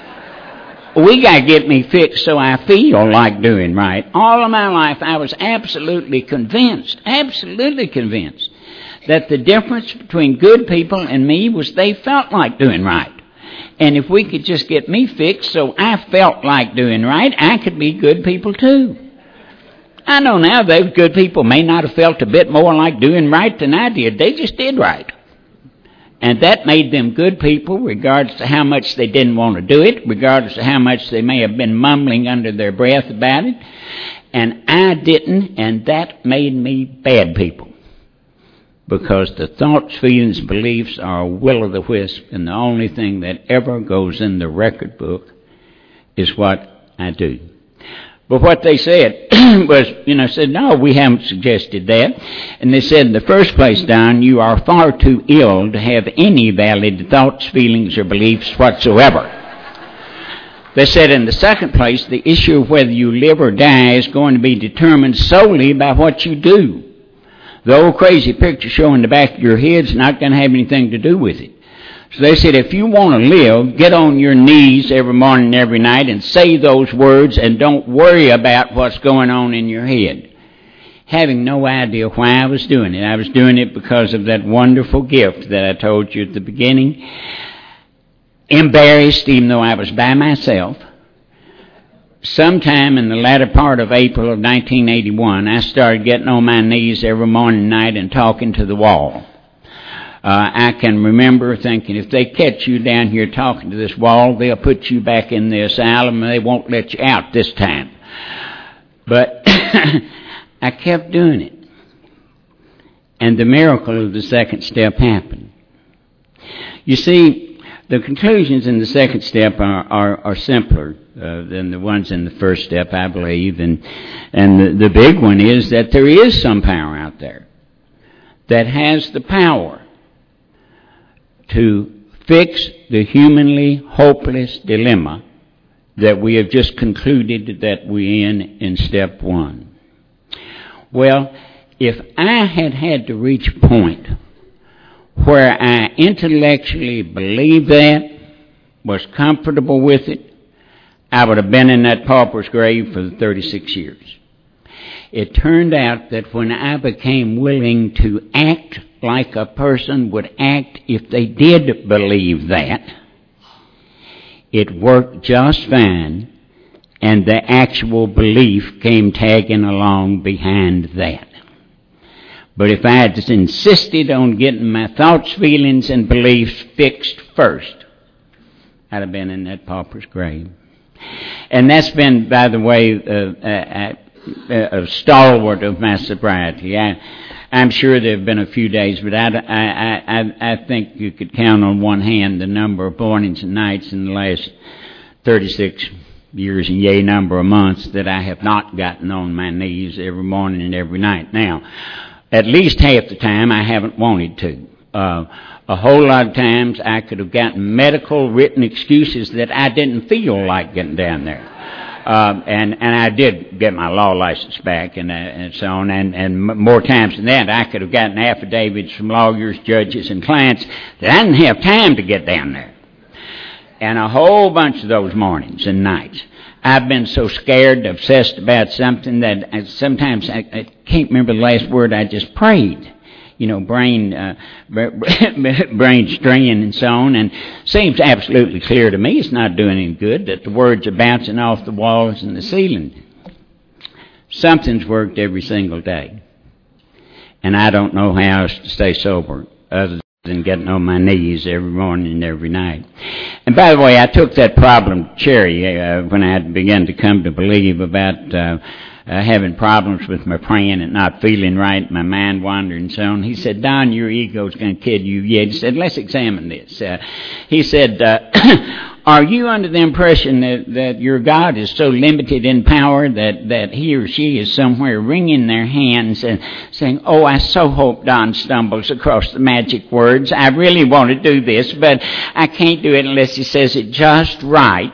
We got to get me fixed so I feel like doing right. All of my life, I was absolutely convinced, absolutely convinced, that the difference between good people and me was they felt like doing right. And if we could just get me fixed so I felt like doing right, I could be good people too. I know now those good people may not have felt a bit more like doing right than I did. They just did right. And that made them good people, regardless of how much they didn't want to do it, regardless of how much they may have been mumbling under their breath about it. And I didn't, and that made me bad people. Because the thoughts, feelings, beliefs are a will-o'-the-wisp, and the only thing that ever goes in the record book is what I do. But what they said was, you know, said, no, we haven't suggested that. And they said, in the first place, Don, you are far too ill to have any valid thoughts, feelings, or beliefs whatsoever. They said, in the second place, the issue of whether you live or die is going to be determined solely by what you do. The old crazy picture show in the back of your head is not going to have anything to do with it. So they said, if you want to live, get on your knees every morning and every night and say those words and don't worry about what's going on in your head. Having no idea why I was doing it. I was doing it because of that wonderful gift that I told you at the beginning. Embarrassed, even though I was by myself. Sometime in the latter part of April of nineteen eighty-one, I started getting on my knees every morning and night and talking to the wall. Uh, I can remember thinking, if they catch you down here talking to this wall, they'll put you back in the asylum and they won't let you out this time. But I kept doing it. And the miracle of the second step happened. You see, the conclusions in the second step are, are, are simpler uh, than the ones in the first step, I believe. And, and the, the big one is that there is some power out there that has the power to fix the humanly hopeless dilemma that we have just concluded that we're in in step one. Well, if I had had to reach a point where I intellectually believed that, was comfortable with it, I would have been in that pauper's grave for the thirty-six years. It turned out that when I became willing to act like a person would act if they did believe that, it worked just fine, and the actual belief came tagging along behind that. But if I had insisted on getting my thoughts, feelings, and beliefs fixed first, I'd have been in that pauper's grave. And that's been, by the way, uh, uh, uh, a stalwart of my sobriety. I, I'm sure there have been a few days, but I, I, I, I think you could count on one hand the number of mornings and nights in the last thirty-six years and yea number of months that I have not gotten on my knees every morning and every night. Now, at least half the time I haven't wanted to. Uh, a whole lot of times I could have gotten medical written excuses that I didn't feel like getting down there. Um, and, and I did get my law license back and, uh, and so on. And, and m- more times than that, I could have gotten affidavits from lawyers, judges, and clients that I didn't have time to get down there. And a whole bunch of those mornings and nights, I've been so scared, obsessed about something that I, sometimes I, I can't remember the last word. I just prayed. you know, brain, uh, brain strain and so on, and seems absolutely clear to me it's not doing any good, that the words are bouncing off the walls and the ceiling. Something's worked every single day. And I don't know how else to stay sober other than getting on my knees every morning and every night. And by the way, I took that problem to Cherry uh, when I had begun to come to believe about uh, uh, having problems with my praying and not feeling right, my mind wandering and so on. He said, Don, your ego's going to kill you yet. He said, let's examine this. Uh, he said, uh, are you under the impression that, that your God is so limited in power that, that he or she is somewhere wringing their hands and saying, oh, I so hope Don stumbles across the magic words. I really want to do this, but I can't do it unless he says it just right.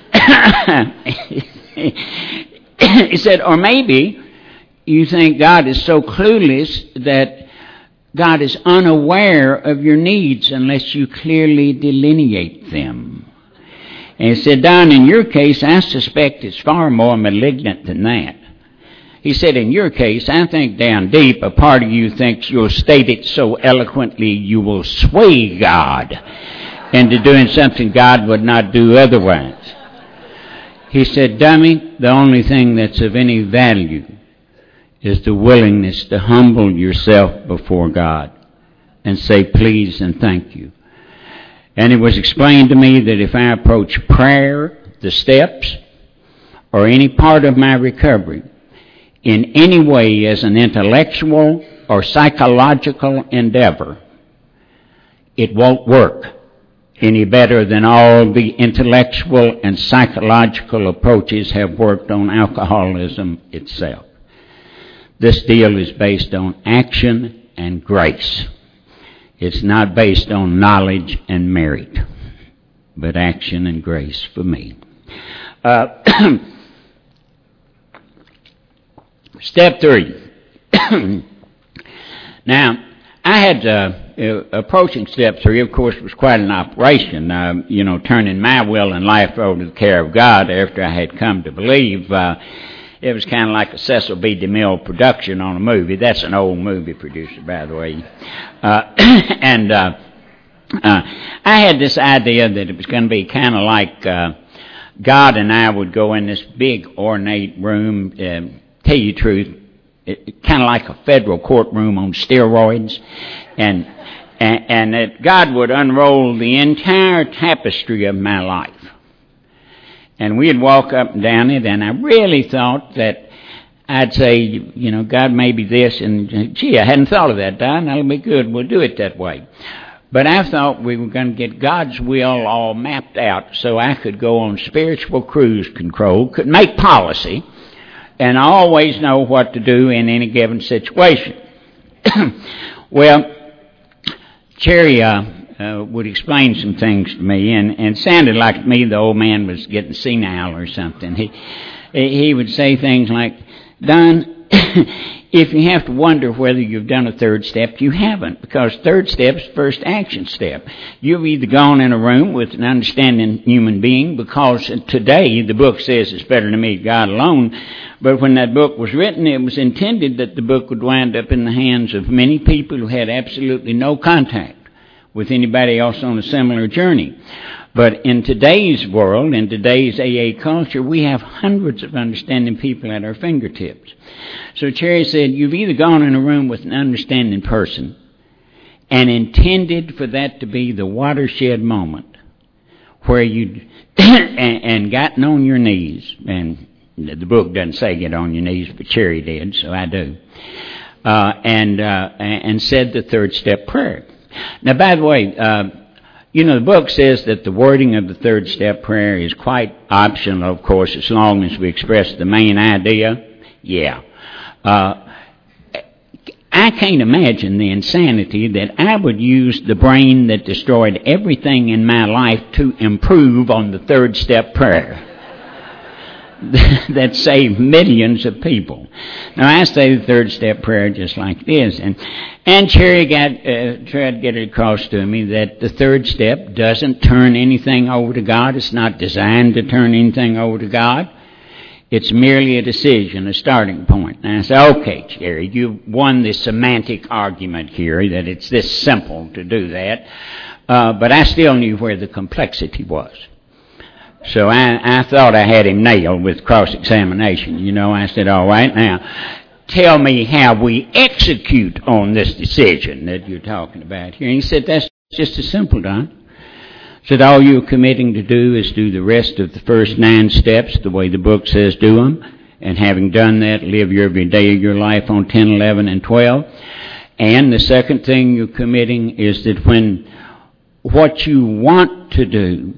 He said, or maybe you think God is so clueless that God is unaware of your needs unless you clearly delineate them. And he said, Don, in your case, I suspect it's far more malignant than that. He said, in your case, I think down deep, a part of you thinks you'll state it so eloquently you will sway God into doing something God would not do otherwise. He said, dummy, the only thing that's of any value is the willingness to humble yourself before God and say please and thank you. And it was explained to me that if I approach prayer, the steps, or any part of my recovery in any way as an intellectual or psychological endeavor, it won't work any better than all the intellectual and psychological approaches have worked on alcoholism itself. This deal is based on action and grace. It's not based on knowledge and merit, but action and grace for me. Uh, step three. Now, I had, uh, uh, approaching step three, of course, was quite an operation, uh, you know, turning my will and life over to the care of God after I had come to believe. Uh, it was kind of like a Cecil B. DeMille production on a movie. That's an old movie producer, by the way. Uh, and uh, uh, I had this idea that it was going to be kind of like uh, God and I would go in this big ornate room, uh, tell you the truth, kind of like a federal courtroom on steroids, and, and and that God would unroll the entire tapestry of my life. And we'd walk up and down it, and I really thought that I'd say, you know, God, maybe this, and gee, I hadn't thought of that, Don, that'll be good, we'll do it that way. But I thought we were going to get God's will all mapped out so I could go on spiritual cruise control, could make policy, and I always know what to do in any given situation. Well, Cherry uh, uh, would explain some things to me, and, and it sounded like to me the old man was getting senile or something. He, he would say things like, Don, if you have to wonder whether you've done a third step, you haven't, because third step's first action step. You've either gone in a room with an understanding human being, because today the book says it's better to meet God alone, but when that book was written, it was intended that the book would wind up in the hands of many people who had absolutely no contact with anybody else on a similar journey. But in today's world, in today's A A culture, we have hundreds of understanding people at our fingertips. So Cherry said, you've either gone in a room with an understanding person and intended for that to be the watershed moment where you and, and gotten on your knees, and the book doesn't say get on your knees, but Cherry did, so I do, uh, and uh, and said the third step prayer. Now, by the way, uh, you know, the book says that the wording of the third step prayer is quite optional, of course, as long as we express the main idea. Yeah. Uh, I can't imagine the insanity that I would use the brain that destroyed everything in my life to improve on the third step prayer that saved millions of people. Now, I say the third step prayer just like this, and and Cherry got uh, tried to get it across to me that the third step doesn't turn anything over to God. It's not designed to turn anything over to God. It's merely a decision, a starting point. And I said, okay, Jerry, you won the semantic argument here that it's this simple to do that. Uh, but I still knew where the complexity was. So I, I thought I had him nailed with cross-examination. You know, I said, all right, now, tell me how we execute on this decision that you're talking about here. And he said, that's just as simple, Don. Said all you're committing to do is do the rest of the first nine steps the way the book says do them, and having done that, live your every day of your life on ten, eleven, and twelve. And the second thing you're committing is that when what you want to do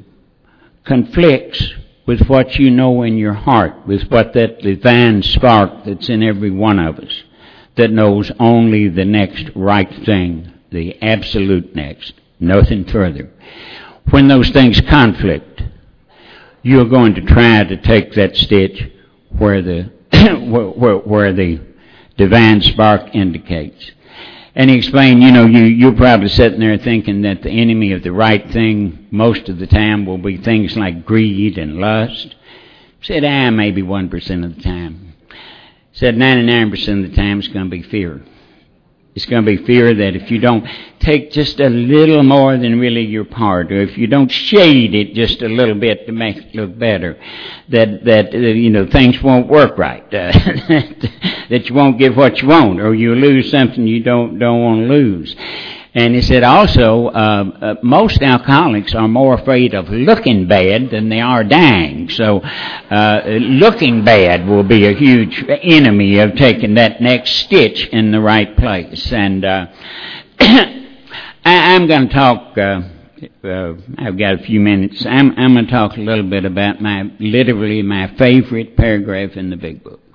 conflicts with what you know in your heart, with what that divine spark that's in every one of us, that knows only the next right thing, the absolute next, nothing further. When those things conflict, you're going to try to take that stitch where the where, where, where the divine spark indicates. And he explained, you know, you, you're probably sitting there thinking that the enemy of the right thing most of the time will be things like greed and lust. He said, ah, maybe one percent of the time. He said ninety-nine percent of the time it's going to be fear. It's going to be fear that if you don't take just a little more than really your part, or if you don't shade it just a little bit to make it look better, that, that uh, you know, things won't work right, uh, that you won't get what you want, or you lose something you don't, don't want to lose. And he said also, uh, uh, most alcoholics are more afraid of looking bad than they are dying. So uh, looking bad will be a huge enemy of taking that next stitch in the right place. And uh, I, I'm going to talk, uh, uh, I've got a few minutes, I'm, I'm going to talk a little bit about my, literally my favorite paragraph in the big book.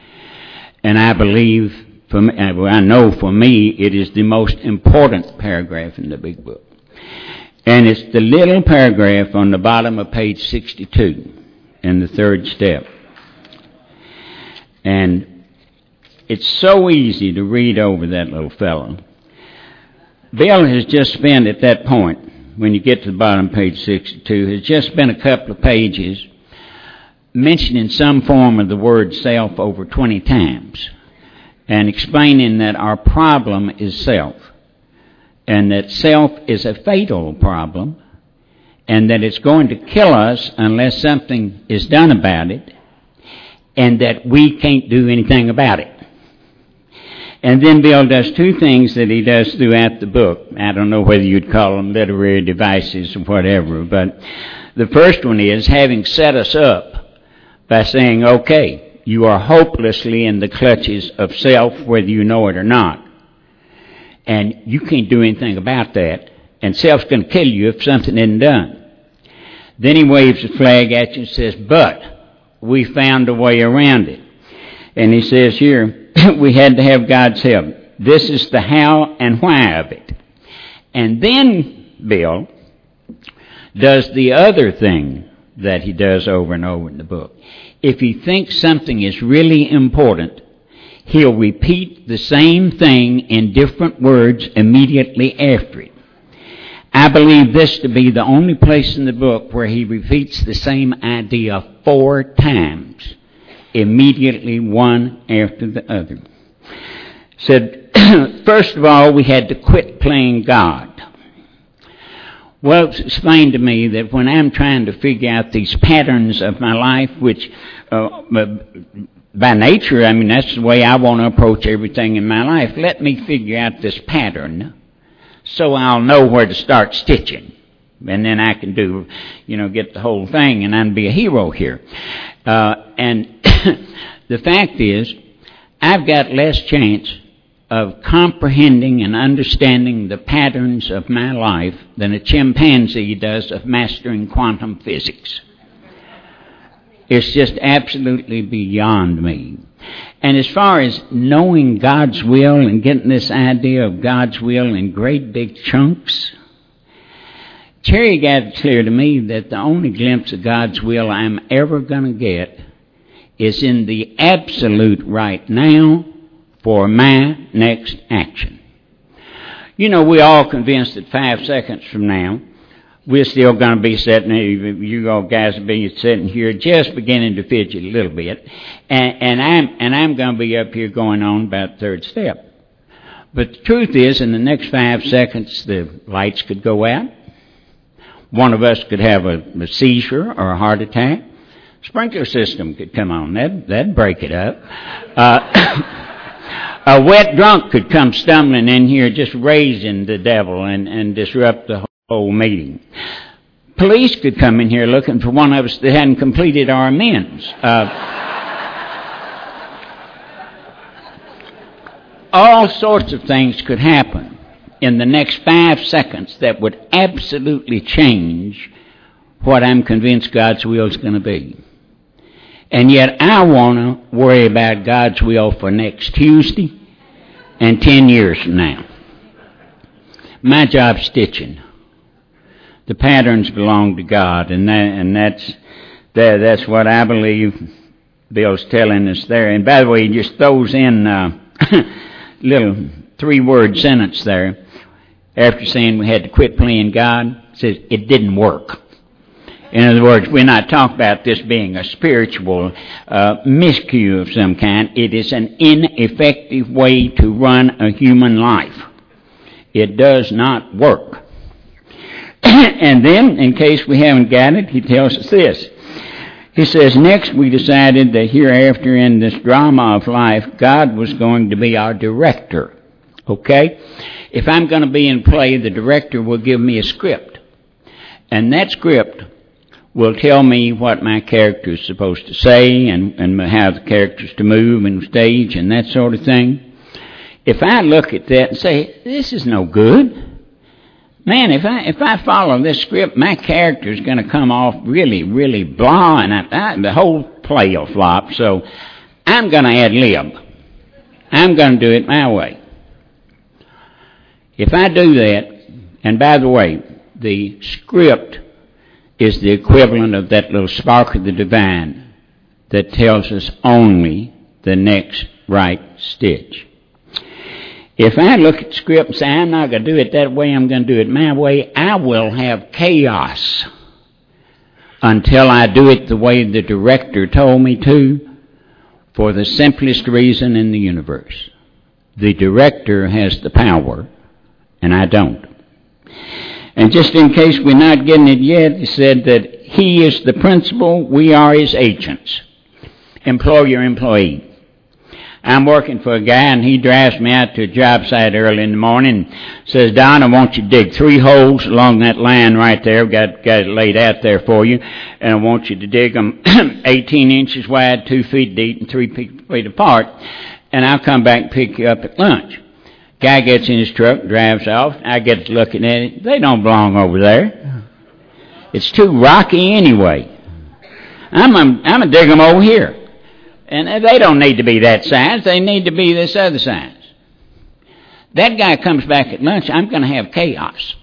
And I believe, For me, I know for me it is the most important paragraph in the big book. And it's the little paragraph on the bottom of page sixty-two in the third step. And it's so easy to read over that little fellow. Bill has just spent at that point, when you get to the bottom of page sixty-two, has just spent a couple of pages mentioning some form of the word self over twenty times. And explaining that our problem is self, and that self is a fatal problem, and that it's going to kill us unless something is done about it, and that we can't do anything about it. And then Bill does two things that he does throughout the book. I don't know whether you'd call them literary devices or whatever, but the first one is having set us up by saying, okay, you are hopelessly in the clutches of self, whether you know it or not. And you can't do anything about that. And self's going to kill you if something isn't done. Then he waves a flag at you and says, but we found a way around it. And he says here, we had to have God's help. This is the how and why of it. And then Bill does the other thing that he does over and over in the book. If he thinks something is really important, he'll repeat the same thing in different words immediately after it. I believe this to be the only place in the book where he repeats the same idea four times, immediately one after the other. Said, first of all, we had to quit playing God. Well, it's explained to me that when I'm trying to figure out these patterns of my life, which uh, by nature, I mean, that's the way I want to approach everything in my life. Let me figure out this pattern so I'll know where to start stitching. And then I can do, you know, get the whole thing and I'll be a hero here. Uh, and the fact is, I've got less chance of comprehending and understanding the patterns of my life than a chimpanzee does of mastering quantum physics. It's just absolutely beyond me. And as far as knowing God's will and getting this idea of God's will in great big chunks, Terry got it clear to me that the only glimpse of God's will I'm ever going to get is in the absolute right now for my next action. You know, we're all convinced that five seconds from now, we're still going to be sitting here, you all guys will be sitting here just beginning to fidget a little bit, and, and I'm and I'm going to be up here going on about the third step. But the truth is, in the next five seconds, the lights could go out. One of us could have a, a seizure or a heart attack. Sprinkler system could come on. That'd, that'd break it up. Uh, a wet drunk could come stumbling in here just raising the devil and, and disrupt the whole meeting. Police could come in here looking for one of us that hadn't completed our amends. Uh, all sorts of things could happen in the next five seconds that would absolutely change what I'm convinced God's will is going to be. And yet I want to worry about God's will for next Tuesday and ten years from now. My job's stitching. The patterns belong to God, and that, and that's that, that's what I believe Bill's telling us there. And by the way, he just throws in a little three-word sentence there after saying we had to quit playing God. Says it didn't work. In other words, we're not talking about this being a spiritual uh, miscue of some kind. It is an ineffective way to run a human life. It does not work. And then, in case we haven't got it, he tells us this. He says, next we decided that hereafter in this drama of life, God was going to be our director. Okay? If I'm going to be in play, the director will give me a script. And that script will tell me what my character is supposed to say and, and how the character's to move and stage and that sort of thing. If I look at that and say, this is no good, man, if I if I follow this script, my character is going to come off really, really blah, and I, I, the whole play will flop. So I'm going to ad lib. I'm going to do it my way. If I do that, and by the way, the script is the equivalent of that little spark of the divine that tells us only the next right stitch. If I look at script and say, I'm not going to do it that way, I'm going to do it my way, I will have chaos until I do it the way the director told me to, for the simplest reason in the universe. The director has the power, and I don't. And just in case we're not getting it yet, he said that he is the principal, we are his agents. Employer-employee. I'm working for a guy, and he drives me out to a job site early in the morning and says, Don, I want you to dig three holes along that line right there. I've got, got it laid out there for you, and I want you to dig them eighteen inches wide, two feet deep, and three feet apart, and I'll come back and pick you up at lunch. Guy gets in his truck, drives off. I get to looking at it. They don't belong over there. It's too rocky anyway. I'm I'm going to dig them over here. And they don't need to be that size. They need to be this other size. That guy comes back at lunch, I'm going to have chaos.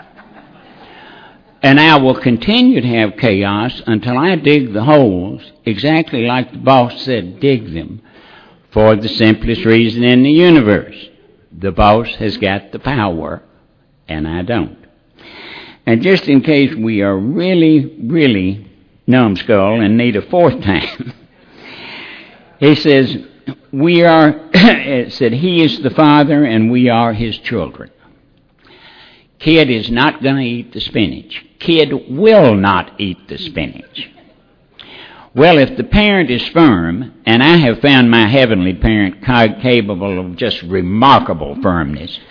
And I will continue to have chaos until I dig the holes exactly like the boss said, dig them, for the simplest reason in the universe. The boss has got the power, and I don't. And just in case we are really, really numbskull and need a fourth time, he says, we are, it said, he is the father and we are his children. Kid is not going to eat the spinach. Kid will not eat the spinach. Well, if the parent is firm, and I have found my heavenly parent capable of just remarkable firmness,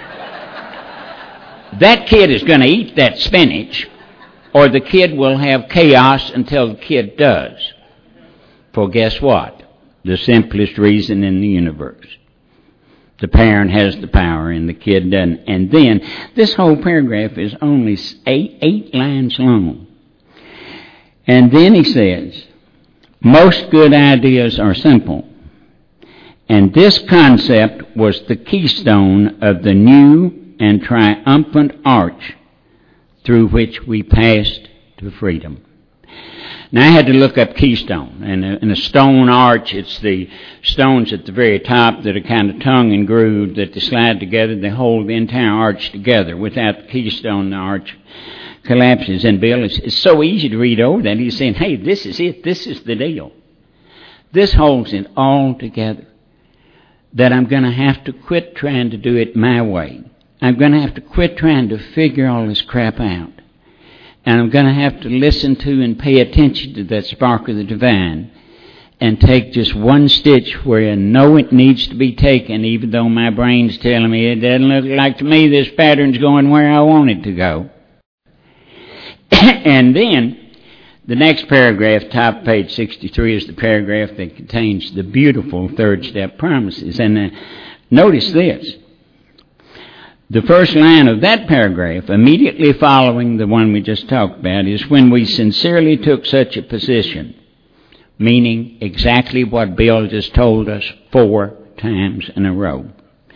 that kid is going to eat that spinach, or the kid will have chaos until the kid does. For guess what? The simplest reason in the universe. The parent has the power and the kid doesn't. And then, this whole paragraph is only eight, eight lines long. And then he says, most good ideas are simple. And this concept was the keystone of the new and triumphant arch through which we passed to freedom. Now, I had to look up keystone. And in a stone arch, it's the stones at the very top that are kind of tongue and grooved, that they slide together. They hold the entire arch together. Without the keystone, the arch collapses. And Bill, it's, it's so easy to read over that. He's saying, hey, this is it. This is the deal. This holds it all together. That I'm going to have to quit trying to do it my way. I'm going to have to quit trying to figure all this crap out. And I'm going to have to listen to and pay attention to that spark of the divine and take just one stitch where I know it needs to be taken, even though my brain's telling me it doesn't look like to me this pattern's going where I want it to go. And then the next paragraph, top page sixty-three, is the paragraph that contains the beautiful third step promises. And uh, notice this. The first line of that paragraph, immediately following the one we just talked about, is when we sincerely took such a position, meaning exactly what Bill just told us four times in a row.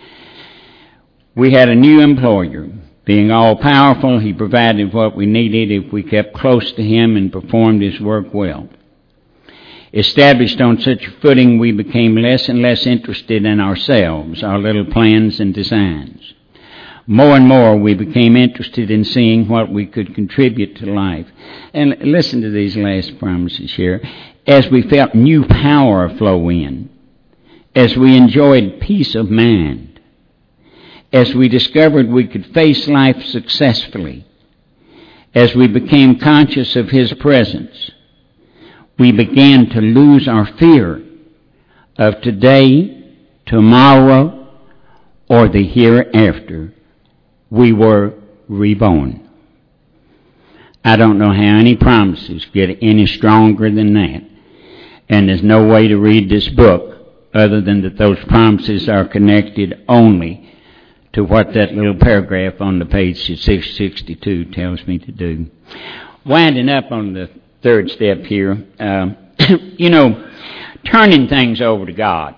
We had a new employer. Being all-powerful, he provided what we needed if we kept close to him and performed his work well. Established on such a footing, we became less and less interested in ourselves, our little plans and designs. More and more, we became interested in seeing what we could contribute to life. And listen to these last promises here. As we felt new power flow in, as we enjoyed peace of mind, as we discovered we could face life successfully, as we became conscious of his presence, we began to lose our fear of today, tomorrow, or the hereafter. We were reborn. I don't know how any promises get any stronger than that. And there's no way to read this book other than that those promises are connected only to what that little paragraph on the page six sixty-two tells me to do. Winding up on the third step here, uh, you know, turning things over to God.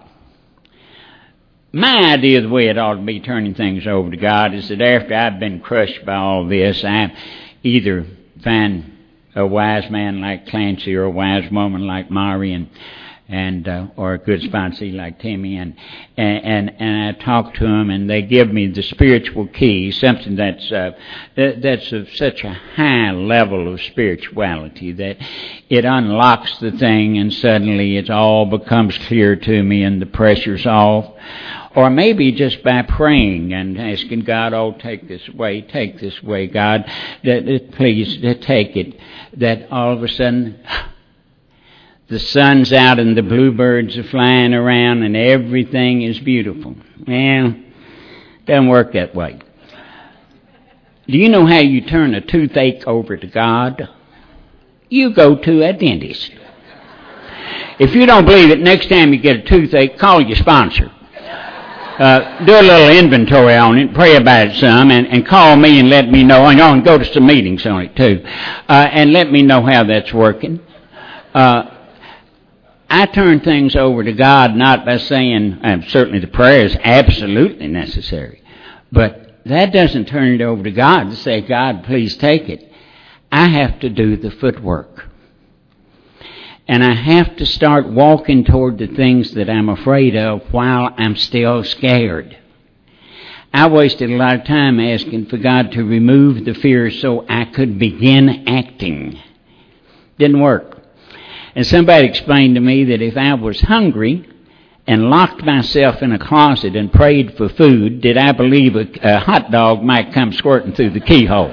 My idea of the way it ought to be turning things over to God is that after I've been crushed by all this, I either find a wise man like Clancy or a wise woman like Mari and and uh, or a good sponsee like Timmy, and, and and I talk to them, and they give me the spiritual key, something that's uh, that's of such a high level of spirituality that it unlocks the thing, and suddenly it all becomes clear to me, and the pressure's off. Or maybe just by praying and asking God, oh, take this way, take this way, God, that, that please that take it. That all of a sudden the sun's out and the bluebirds are flying around and everything is beautiful. Well, it doesn't work that way. Do you know how you turn a toothache over to God? You go to a dentist. If you don't believe it, next time you get a toothache, call your sponsor. Uh, do a little inventory on it, pray about it some, and, and call me and let me know. And, oh, and go to some meetings on it too, uh, and let me know how that's working. Uh, I turn things over to God not by saying, uh, certainly the prayer is absolutely necessary, but that doesn't turn it over to God to say, God, please take it. I have to do the footwork. And I have to start walking toward the things that I'm afraid of while I'm still scared. I wasted a lot of time asking for God to remove the fear so I could begin acting. Didn't work. And somebody explained to me that if I was hungry and locked myself in a closet and prayed for food, did I believe a, a hot dog might come squirting through the keyhole?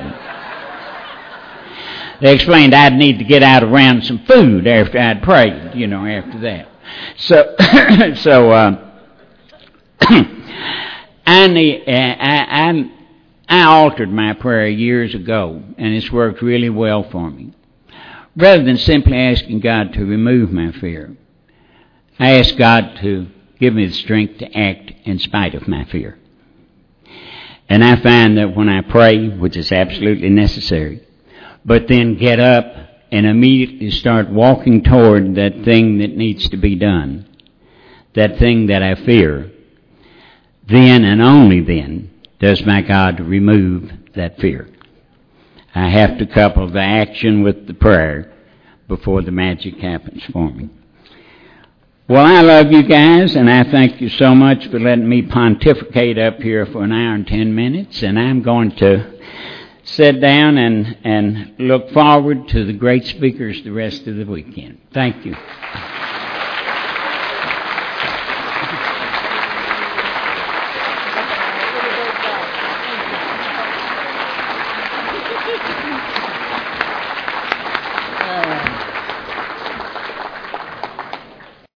They explained I'd need to get out around some food after I'd prayed, you know, after that. So, so uh, I, need, I, I, I altered my prayer years ago, and it's worked really well for me. Rather than simply asking God to remove my fear, I asked God to give me the strength to act in spite of my fear. And I find that when I pray, which is absolutely necessary, but then get up and immediately start walking toward that thing that needs to be done, that thing that I fear, then and only then does my God remove that fear. I have to couple the action with the prayer before the magic happens for me. Well, I love you guys, and I thank you so much for letting me pontificate up here for an hour and ten minutes, and I'm going to sit down and, and look forward to the great speakers the rest of the weekend. Thank you.